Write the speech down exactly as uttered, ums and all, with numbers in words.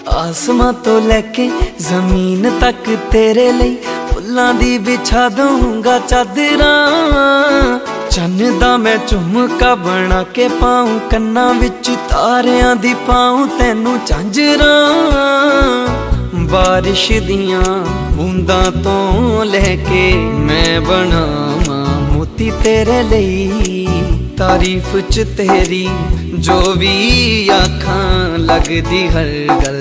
आसमां तो लैके जमीन तक तेरे लिए फुल्लां दी बिछा दूंगा चादरां। चन्न दा मैं झुमका बना के पाऊं कन्ना विच तारियां दी पाऊं तैनू झांजरां। बारिश दियां बूंदां तो लैके मैं बनावां मोती तेरे लिए। तारीफ च तेरी जो भी आखां लगदी हर गल